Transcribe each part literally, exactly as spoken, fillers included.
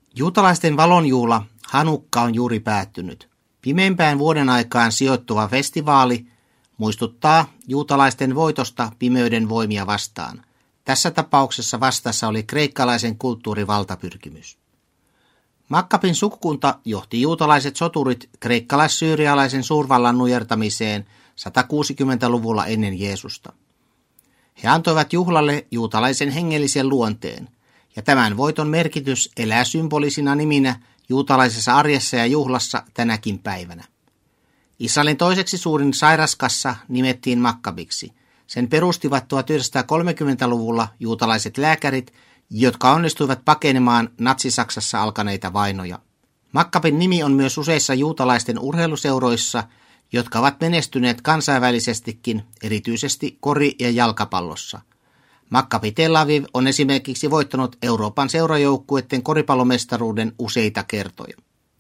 Juutalaisten valonjuhla Hanukka on juuri päättynyt. Pimeimpään vuoden aikaan sijoittuva festivaali muistuttaa juutalaisten voitosta pimeyden voimia vastaan. Tässä tapauksessa vastassa oli kreikkalaisen kulttuurivaltapyrkimys. Makkabin sukukunta johti juutalaiset soturit kreikkalais-syyrialaisen suurvallan nujertamiseen satakuusikymmentäluvulla ennen Jeesusta. He antoivat juhlalle juutalaisen hengellisen luonteen, ja tämän voiton merkitys elää symbolisina niminä juutalaisessa arjessa ja juhlassa tänäkin päivänä. Israelin toiseksi suurin sairaskassa nimettiin Makkabiksi. Sen perustivat tuhatyhdeksänsataakolmekymmentäluvulla juutalaiset lääkärit, jotka onnistuivat pakenemaan Natsi-Saksassa alkaneita vainoja. Makkabin nimi on myös useissa juutalaisten urheiluseuroissa, jotka ovat menestyneet kansainvälisestikin, erityisesti kori- ja jalkapallossa. Maccabi Tel Aviv on esimerkiksi voittanut Euroopan seurajoukkueiden koripallomestaruuden useita kertoja.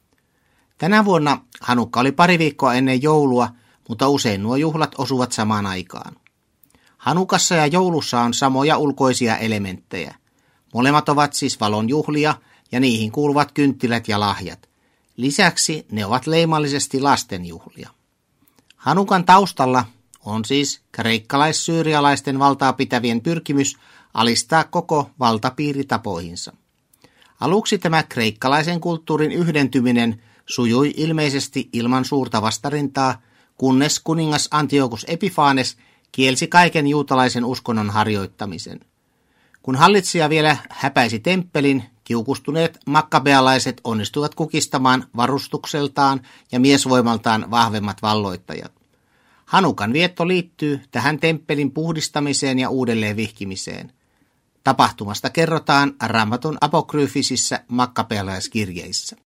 Tänä vuonna Hanukka oli pari viikkoa ennen joulua, mutta usein nuo juhlat osuvat samaan aikaan. Hanukassa ja joulussa on samoja ulkoisia elementtejä. Molemmat ovat siis valon juhlia ja niihin kuuluvat kynttilät ja lahjat. Lisäksi ne ovat leimallisesti lastenjuhlia. Hanukan taustalla on siis kreikkalais-syyrialaisten valtaa pitävien pyrkimys alistaa koko valtapiiri tapoihinsa. Aluksi tämä kreikkalaisen kulttuurin yhdentyminen sujui ilmeisesti ilman suurta vastarintaa, kunnes kuningas Antiochus Epiphanes kielsi kaiken juutalaisen uskonnon harjoittamisen. Kun hallitsija vielä häpäisi temppelin, kiukustuneet makkabealaiset onnistuivat kukistamaan varustukseltaan ja miesvoimaltaan vahvemmat valloittajat. Hanukan vietto liittyy tähän temppelin puhdistamiseen ja uudelleen vihkimiseen. Tapahtumasta kerrotaan Raamatun apokryyfisissä makkabealaiskirjeissä.